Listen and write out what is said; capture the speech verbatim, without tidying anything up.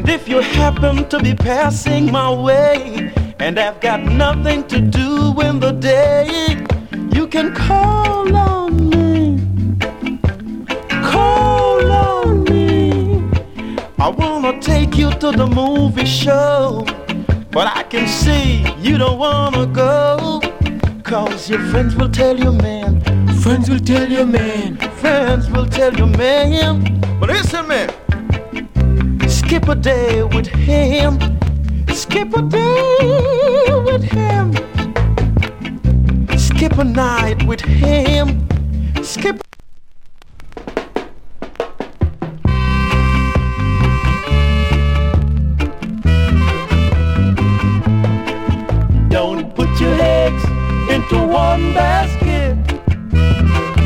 If you happen to be passing my way and I've got nothing to do in the day, you can call on me, call on me. I wanna take you to the movie show, but I can see you don't wanna go, 'cause your friends will tell you, man. Friends will tell you, man. Friends will tell you, man. But listen, man. Skip a day with him. Skip a day with him. Skip a night with him. Skip. Don't put your eggs into one basket.